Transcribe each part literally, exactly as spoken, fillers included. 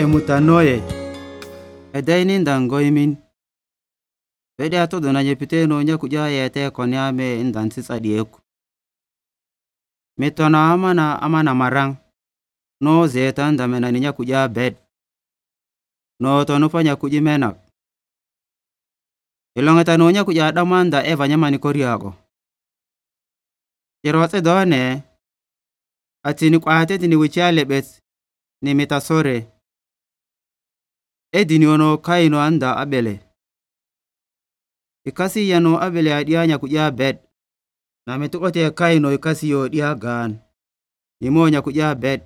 mutanoye edaini ndangoimin bede atodo na nyepite no nya kuja yete konyame ndansi sadieku metona amana amana marang no zeta ndamena nya kuja bed no tonu fanya kujimenak ilongeta no nya kuja damanda eva nyamani koriago Yerotse done atini kwate tini wichale bet ni metasore edini ono kaino anda abele ikasi yano abele adianya kuja bed na metukote kaino ikasi yo dia gan imonya kuja bed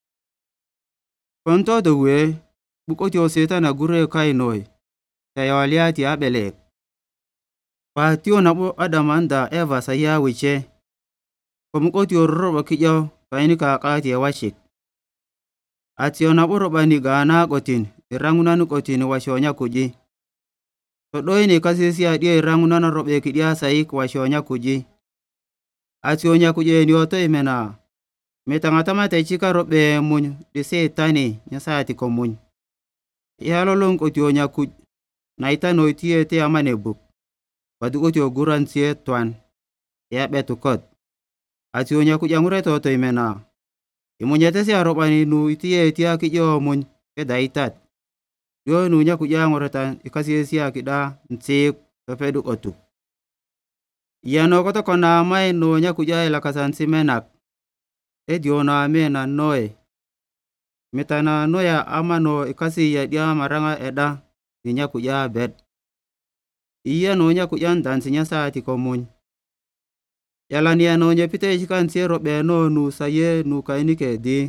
konto dowe bukoti o setana gure kaino tayawaliati abele patio nabo adamanda eva saya wiche komukoti orro kijo kaini ka kati ya washik atio nabo robani gana gotin irangunanu kotin washonya kuji to doini kasisi adia irangunana robe kidia saik washonya kuji atio nya kuje ni oto imena metangata techika robe munyu de setani nyasati komuny yalolong kotio nya kuj naita noitie te amane buk paduko oguran sie twan ya betukot atio nya kujangure to to imena imunyete se arobani nu itie tia kijo muny kedaitat yo nu nya kujangoreta ikasi sia kida ntsik pepedu otu yano koto kona mai no nya kuja ila kasansi menak edio na amena noe metana noya amano ikasi ya dia maranga eda nya kuja bed iya no nya kuja ndansi nya saati komuny yalania no nya pite chikan sie robe no nu saye nu kainike di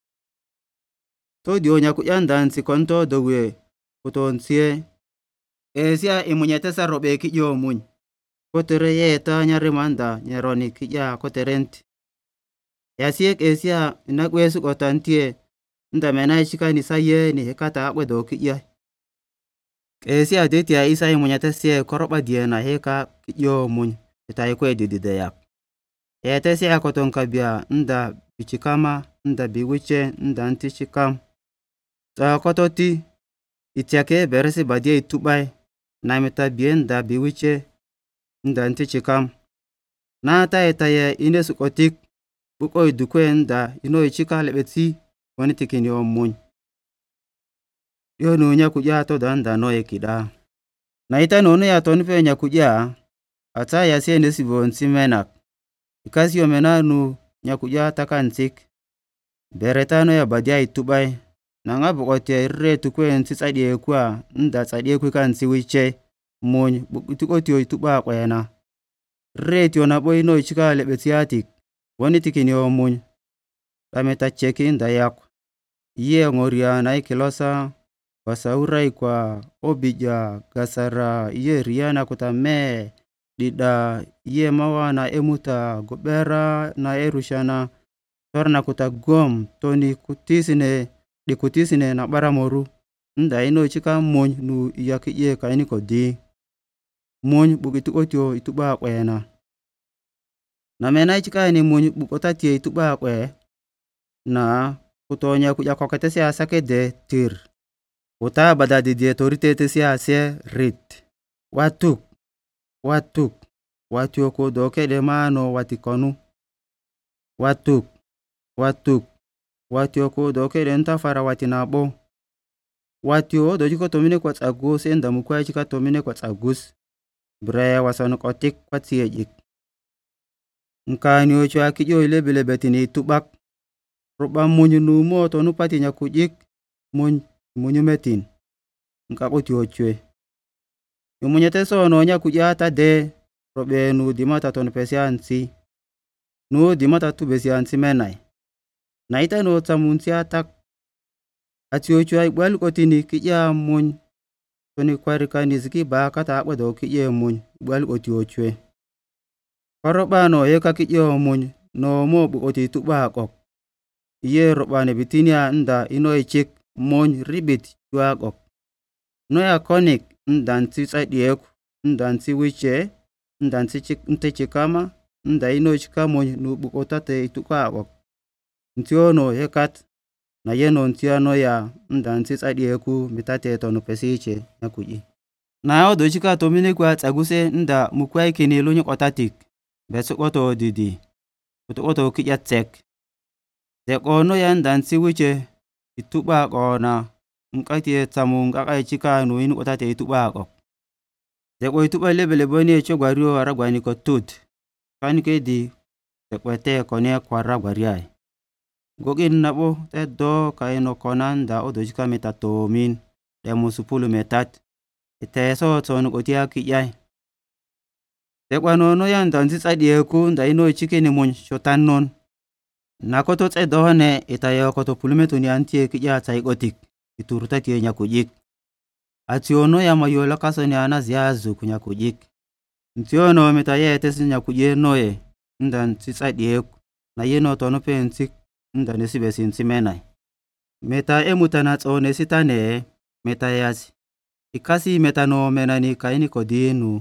to dio nya kuja ndansi konto dowe kutonsie esia imunyete sa robe kijo muny kotere yeta nyare manda nyeroni kija koterent yasiek esia inakwesu kotantie ndamena chikani saye ni hekata akwedo kija esia detia isa imunyete sie koroba diena heka kijo muny itai kwe dididayak yete sia koton kabia nda bichikama nda biwiche nda ntichikam ta kototi itiake beresi badie itubai na meta bien da biwiche nda ntichikam na ta etaye ine sukotik buko idukwe nda ino ichika lebetsi wani tikini omuny yo nunya kuja to danda no ekida na ita no ya tonpe nya kuja ata ya sie ndesibo nsimenak ikasi yomenanu nya kuja takantik beretano ya badia itubai nanga bukote irre tukwe ntsadie kwa nda tsadie kwa kansi wiche muny butukoti ituba kwena reti ona boy no chika lebetiatik woni tikini o muny tameta cheki nda yak ye ngoria na ikilosa basaurai kwa obija gasara ye riana kutame dida ye mawana emuta gobera na erushana torna kutagom toni kutisine dikutisine na baramoru nda ino chika muny nu yakiye kaini kodi muny bugitu otio ituba kwena na mena chika ni muny bukotati ituba kwe na kutonya kuja kokete asake de tir uta badadi de torite sia ase rit watuk watuk watio ko doke de mano watikonu watuk watuk watio ko doke de ntafara watinabo watio dojiko tomine kwa tsagus enda mukwa chika tomine kwa tsagus bre wasano kotik kwatiejik nkani ocho akijo ile bile betini tubak roba munyu nu mo to nu pati nya kujik muny munyu metin nka koti ochwe yumunyete so no nya kujata de robe nu dimata ton pesiansi nu dimata tu besiansi menai naita no tamunsi atak ati ochwe ai bwal kotini kija muny toni kwarikani ziki ba kata akwedo kije muny bwal koti ochwe koroba no yeka kijo muny no mo bukoti tuba kok ye robane bitinia nda ino ichik muny ribit juagok no ya konik ndansi tsadiek ndansi wiche ndansi chik ntechikama nda ino chika muny nu bukotate ituka kok ntiono hekat na yenon tiano ya ndan ti tsadiyeku mitate tonu pesiche nyakuji. Na odo chika to mine kwa tsaguse nda mukwai kini lunyo otatik besu oto didi uto oto kijatsek deko no ya ndan ti wiche ituba kona ngati tamu ngaka chika no inu otate ituba ko deko ituba lebele boni chogwario aragwani ko tut kan kedi deko te kone kwara gwariai gogin nabo te do kaino konan da odo chika metato min de musupulu metat ite so ton gotia kijai deko no no ya ndan ti tsadiyeku nda ino chikini mun shotannon na koto tsedo ne itayo koto pulumetu ni antie kija tsai gotik ituruta tie nyakujik ationo ya mayola kaso ni anaziazu kunyakujik ntiono mitaye tesi nyakuje noye ndan tsadie na yeno tono pensik ndan esibesin simenai meta emutana tsone sitane meta yasi ikasi metano menani kaini kodinu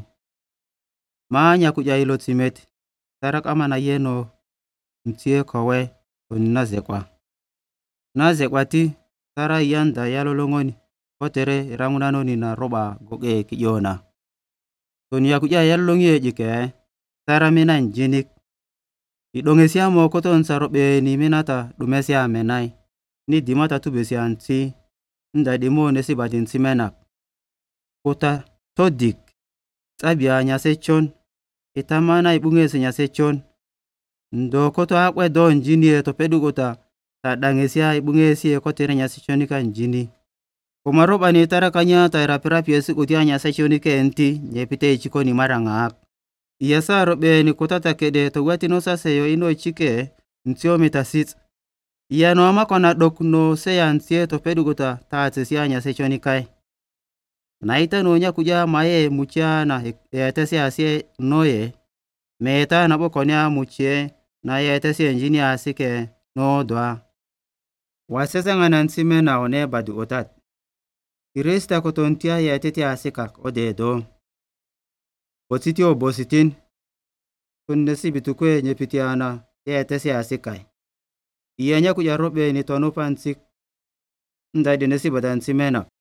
ma nyakuja ilo timet tarak ama na yeno ntie kowe onazekwa nazekwati tara yanda yalolongoni kotere rangunano ni na roba goge kijona tonia kuja yalolongie jike tara mina njinik idongesia mo koton sarobe ni minata dumesia menai ni dimata tubesi anti nda dimo nesi batin simenak kota todik tabia nyasechon itamana ibunge senyasechon ndo koto akwe do njini to pedugota ta dangesia ibungesie kotere nyasechoni kan njini komaroba ni tarakanya ta rapirapi esi kutia nyasechoni ke enti nyepite chikoni marangak iyasa robe ni kotata kede to wati no saseyo ino chike ntio metasit iya no ama kona dokno seyantie to pedugota ta atsia nyasechoni kai naita no nya kuja maye muchana etese asie noye meta na bokonya muchie na yetese engineer asike no doa wasesa nganan simena one badu otat iresta kotontia yetete asikak odedo otitio bositin kunnesi bitukwe nyepitiana yetese asikai iyanya kuja robe ni tono pansik ndai denesi badan simena